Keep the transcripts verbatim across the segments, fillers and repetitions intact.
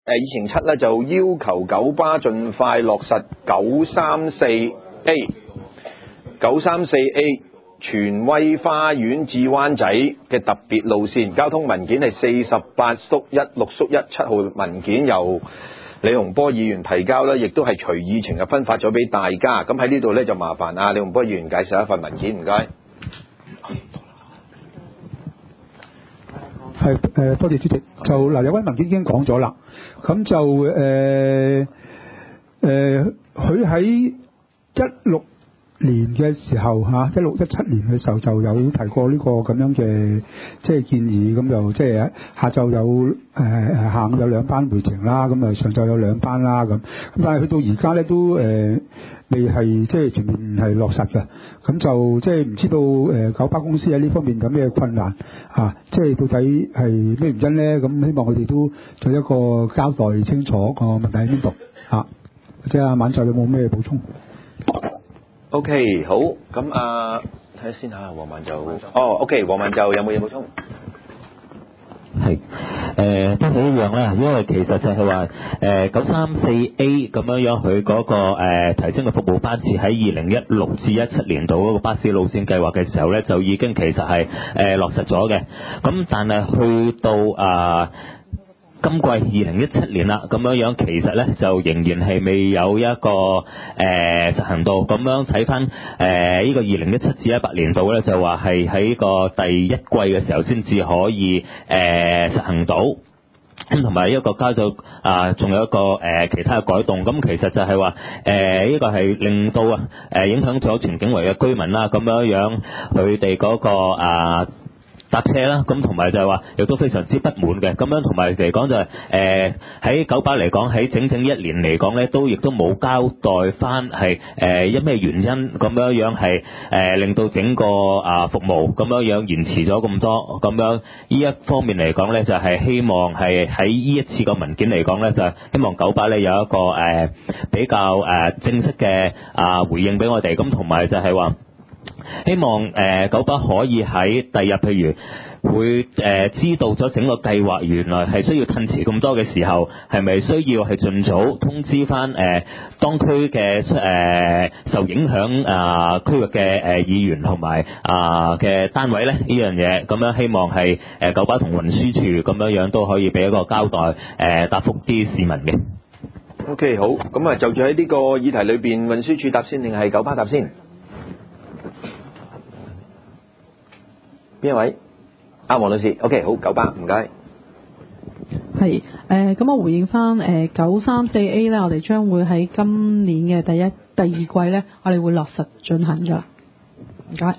誒議程七咧就要求九巴盡快落實九三四 A 九三四 A 荃威花園至灣仔嘅特別路線交通文件係四十八縮一六縮一七號文件，由李洪波議員提交啦，亦都係隨議程嘅分發咗俾大家。咁喺呢度咧就麻煩啊李洪波議員介紹一份文件，唔該。 係誒，多謝主席。就嗱，有關文件已經講咗啦。咁就誒誒，佢喺一六年嘅時候嚇，一六一七年嘅時候就有提過呢個咁樣嘅即係建議，咁就即係下晝有誒誒下午有兩班回程啦，咁啊上晝有兩班啦咁。咁但係去到而家咧都誒、呃、未係即係全面係落實嘅。咁就即係唔知道誒九巴公司喺呢方面有咩困難啊？即係到底係咩原因咧？咁希望佢哋都做一個交代清楚個問題喺邊度啊？或者阿晚就有冇咩補充 ？OK， 好，咁啊睇下先嚇，黃萬就哦 ，OK， 黃萬就有冇嘢補充？ 係誒都係一樣啦，因為其實就係話誒九三四 A 咁樣樣，佢嗰個誒提升嘅服務班次喺二零一六至一七年度嗰個巴士路線計劃嘅時候咧，就已經其實係誒落實咗嘅。咁但係去到啊今季二零一七年啦，咁樣樣其實咧就仍然係未有一個誒、呃、實行到。咁樣睇翻誒呢個二零一七至一八年度咧，就話係喺個第一季嘅時候先至可以誒、呃、實行到。咁同埋一個加咗啊，仲有一個誒、呃、其他嘅改動。咁其實就係話誒呢個係令到啊誒、呃、影響咗荃景圍嘅居民啦，咁樣樣佢哋嗰個啊。搭車啦，咁同埋就係話，亦都非常之不滿嘅。咁樣同埋嚟講就係誒喺九巴嚟講，喺整整一年嚟講咧，都亦都冇交代翻係誒因咩原因咁樣樣係誒令到整個啊服務咁樣樣延遲咗咁多。咁樣呢一方面嚟講咧，就係希望係喺呢一次個文件嚟講咧，就係希望九巴咧有一個誒比較誒正式嘅啊回應俾我哋。咁同埋就係話。希望誒、呃、九巴可以喺第日，譬如會誒、呃、知道咗整個計劃原來係需要褪遲咁多嘅時候，係咪需要係盡早通知翻誒、呃、當區嘅誒、呃、受影響啊、呃、區域嘅誒議員同埋啊嘅單位咧？呢樣嘢咁樣希望係誒、呃、九巴同運輸處咁樣樣都可以俾一個交代誒、呃、答覆啲市民嘅。 OK， 好，咁啊就住喺呢個議題裏邊，運輸處答先定係九巴答先？邊一位？阿黃女士 ，OK， 好，九巴，唔該。 係誒，咁、呃、我回應翻誒九三四 A 咧，我哋將會喺今年嘅第一、第二季咧，我哋會落實進行咗。唔該。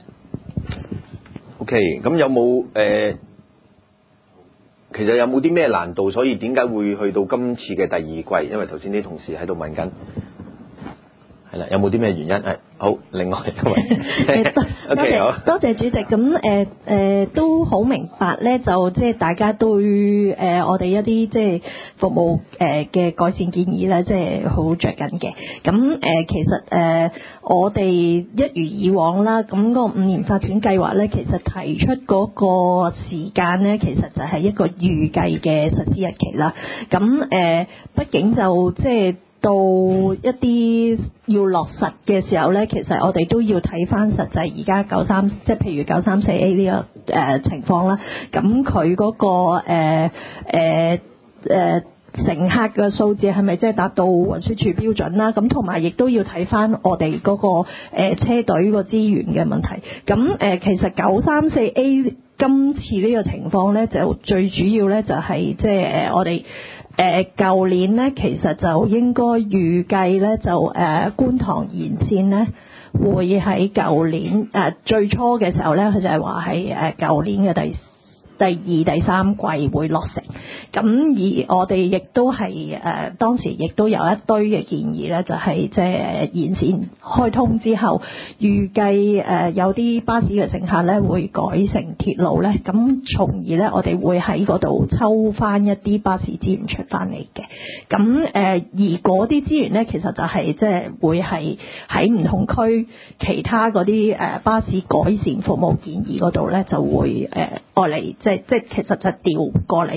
OK，咁有冇誒、呃？其實有冇啲咩難度？所以點解會去到今次嘅第二季？因為頭先啲同事喺度問緊。係啦，有冇啲咩原因？係好，另外一位，OK， 好， 多謝主席。咁誒誒都好明白咧，就即係大家對誒、呃、我哋一啲即係服務誒嘅、呃、改善建議咧，即係好着緊嘅。咁誒、呃、其實誒、呃、我哋一如以往啦，咁、那個五年發展計劃咧，其實提出嗰個時間咧，其實就係一個預計嘅實施日期啦。咁誒、呃，畢竟就即係。到一啲要落實嘅時候咧，其實我哋都要睇翻實際而家九三，即係譬如九三四 A 呢、這個誒、呃、情況啦。咁佢嗰個誒誒誒乘客嘅數字係咪即係達到運輸署標準啦？咁同埋亦都要睇翻我哋嗰、那個誒、呃、車隊個資源嘅問題。咁誒、呃、其實九三四 A 今次呢個情況咧，就最主要咧就係即係誒我哋。誒舊年咧，其實就應該預計咧，就誒、呃、觀塘延線咧會喺舊年誒、呃、最初嘅時候咧，佢就係話喺誒舊年嘅第第二、第三季會落成。咁而我哋亦都係誒、呃、當時亦都有一堆嘅建議咧，就係即係延線開通之後，預計誒有啲巴士嘅乘客咧會改成鐵路咧，咁從而咧我哋會喺嗰度抽翻一啲巴士資源出翻嚟嘅。咁誒、呃、而嗰啲資源咧，其實就係即係會係喺唔同區其他嗰啲誒巴士改善服務建議嗰度咧，就會誒愛嚟即係即係其實就調過嚟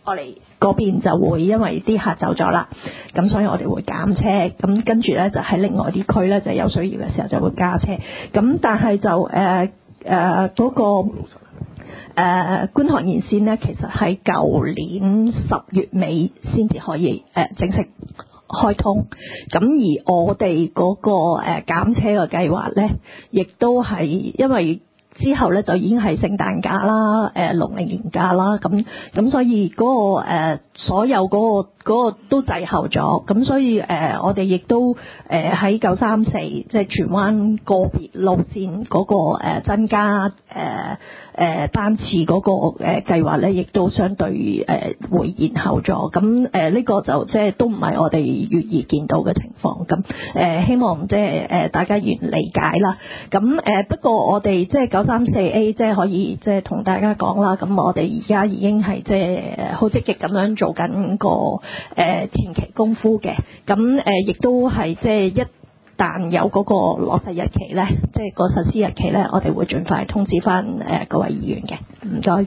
我哋嗰邊就會因為啲客走咗啦，咁所以我哋會減車，咁跟住咧就喺另外啲區咧就有需要嘅時候就會加車，咁但係就誒誒嗰個誒、呃、觀塘延線咧，其實喺舊年十月尾先至可以誒、呃、正式開通，咁而我哋嗰、嗰個誒、呃、減車嘅計劃咧，亦都係因為之後咧就已經係聖誕假啦，誒農曆年假啦，咁咁所以嗰、嗰個、呃、所有嗰、嗰個嗰、嗰個都滯後咗，咁所以誒、呃、我哋亦都誒喺九三四即係荃灣個別路線嗰、嗰個、呃、增加誒誒、呃、班次嗰、嗰個誒、呃、計劃咧，亦都相對誒、呃、會延後咗，咁誒呢個就即係都唔係我哋願意見到嘅情況，咁誒、呃、希望即係誒大家願理解啦，咁誒、呃、不過我哋即係九三四 A 即係可以即係同大家講啦，咁我哋而家已經係即係好積極咁樣做緊個誒、呃、前期功夫嘅，咁誒亦都係即係一旦有嗰個落實日期咧，即係個實施日期咧，我哋會盡快通知翻誒各位議員嘅，唔該。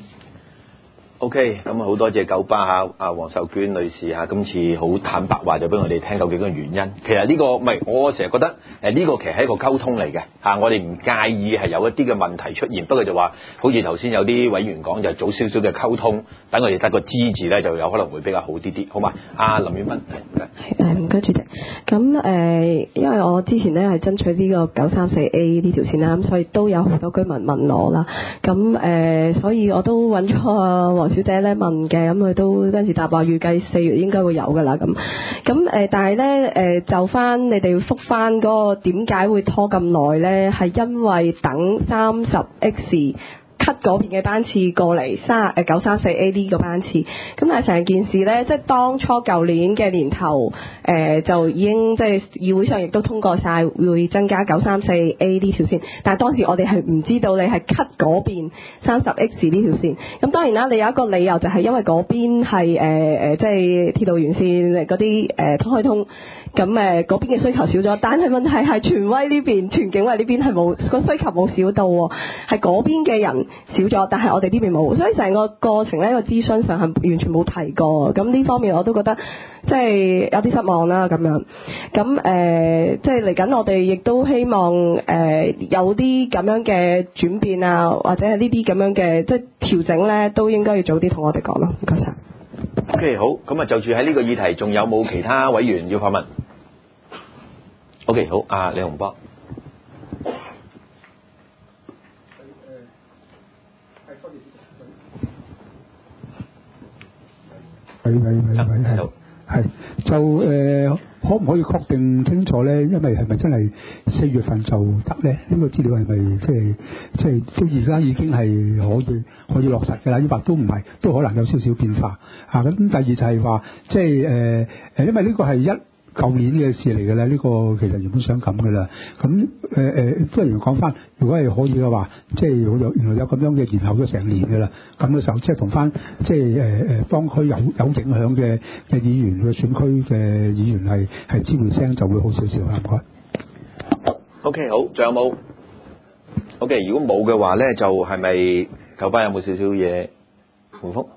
OK，咁好多謝九巴嚇，阿黃秀娟女士嚇，今次好坦白話就俾我哋聽究竟個原因。其實呢、呢個唔係，我成日覺得誒呢、呃呢個其實係一個溝通嚟嘅嚇，我哋唔介意係有一啲嘅問題出現，不過就話好似頭先有啲委員講就早少少嘅溝通，等我哋得個知字咧，就有可能會比較好啲啲，好嘛？阿林婉雯， 誒唔該主席，咁誒、呃、因為我之前咧係爭取呢個九三四 A 呢條線啦，咁所以都有好多居民問我啦，咁誒、呃、所以我都揾咗黃小姐咧問嘅，咁佢都嗰陣時答話預計四月應該會有㗎啦，咁咁誒，但係咧誒就翻你哋覆翻嗰個點解會拖咁耐咧？係因為等三十 X cut 嗰邊嘅班次過嚟三誒九三四 A 呢個班次，咁但係成件事咧，即係當初舊年嘅年頭誒、呃、就已經即係議會上亦都通過晒會增加九三四 A 呢條線，但係當時我哋係唔知道你係 cut 嗰邊三十 X 呢條線，咁當然啦，你有一個理由就係因為嗰邊係誒誒即係鐵路沿線嗰啲誒通開通，咁誒嗰邊嘅需求少咗，但係問題係荃威呢邊、荃景圍呢邊係冇個需求冇少到喎，係嗰邊嘅人少咗，但係我哋呢邊冇，所以成個過程咧個諮詢上係完全冇提過，咁呢方面我都覺得即係有啲失望啦咁樣。咁誒、呃、即係嚟緊我哋亦都希望誒、呃、有啲咁樣嘅轉變啊，或者係呢啲咁樣嘅即係調整咧，都應該要早啲同我哋講咯。唔該晒。 OK， 好，咁啊就住喺呢個議題，仲有冇其他委員要發問 ？OK， 好，阿李洪波。 喂喂喂喂，係係就誒、呃，可唔可以確定清楚咧？因為係咪真係四月份就得咧？呢、這個資料係咪即係即係到而家已經係可以可以落實嘅啦？抑或都唔係，都可能有少少變化啊！咁第二就係話，即係誒誒，因為呢個係一舊年嘅事嚟嘅啦，呢、這個其實原本想咁嘅啦。咁誒誒，不如講翻，如果係可以嘅話，即係有原來有咁樣嘅延後咗成年嘅啦。咁嘅時候，即係同翻即係誒誒，當區有有影響嘅嘅議員嘅選區嘅議員係係知會聲就會好少少啦。唔該。 OK， 好，仲有冇 ？OK， 如果冇嘅話咧，就係咪九巴有冇少少嘢回覆？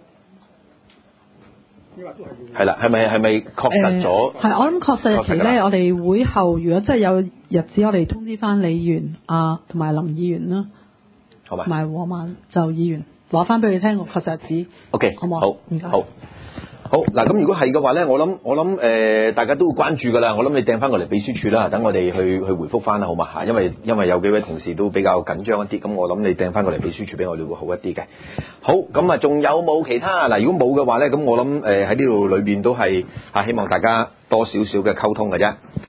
係啦，係咪係咪確實咗？ 係、呃，我諗確實日期咧，我哋會後如果真係有日子，我哋通知翻李議員啊，同埋林議員啦， 好嘛， 同埋黃萬就議員話翻俾你聽個確實日子。 OK， 好唔好？ 好， 唔該。 好。好嗱，咁如果係嘅話咧，我諗我諗誒、呃，大家都會關注噶啦。我諗你掟翻過嚟秘書處啦，等我哋去去回覆翻啦，好嘛嚇？因為因為有幾位同事都比較緊張一啲，咁我諗你掟翻過嚟秘書處俾我哋會好一啲嘅。好，咁啊，仲有冇其他嗱？如果冇嘅話咧，咁我諗誒喺呢度裏邊都係啊，希望大家多少少嘅溝通嘅啫。